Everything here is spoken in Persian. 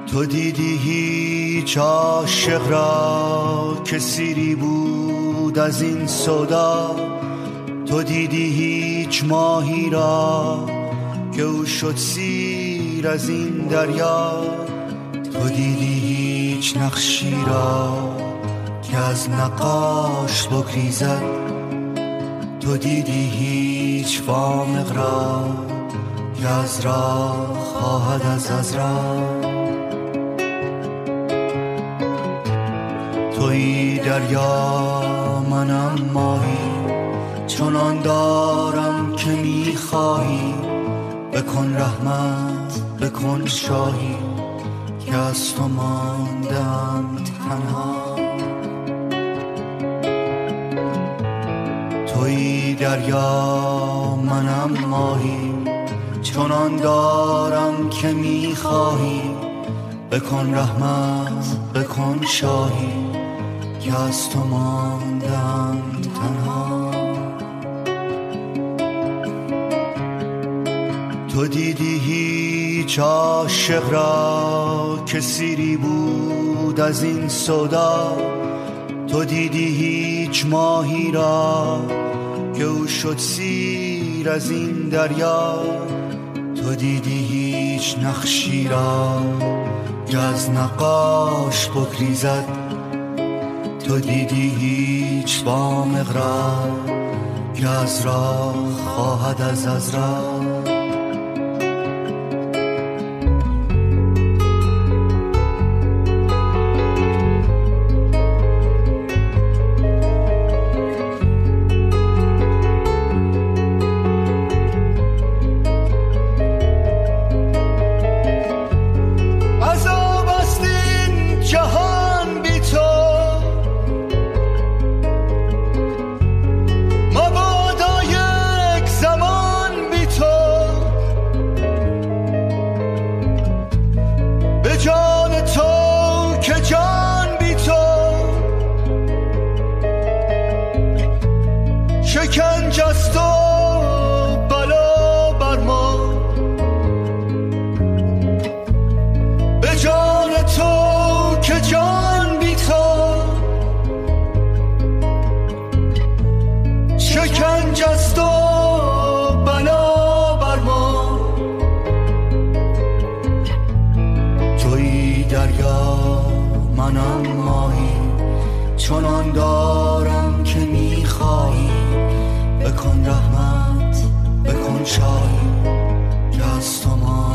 تو دیدی هیچ عاشق را که سیری بود از این سودا؟ تو دیدی هیچ ماهی را که او شد سیر از این دریا؟ تو دیدی هیچ نقشی را که از نقاش بگریزد؟ تو دیدی هیچ وامق را که از راه خواهد از راه؟ تویی دریا منم ماهی، چنان دارم که میخواهی. بکن رحمت بکن شاهی که از تو ماندم تنها. تویی دریا منم ماهی، چنان دارم که میخواهی. بکن رحمت بکن شاهی که از تو ماندم تنها. تو دیدی هیچ عاشق را که سیری بود از این سودا؟ تو دیدی هیچ ماهی را که او شد سیر از این دریا؟ تو دیدی هیچ نقشی را که از نقاش بگریزد؟ تو دیدی هیچ وامق را که از راه خواهد از راه؟ چنان دارم که میخوایی. بکن رحمت بکن شاهی که از تو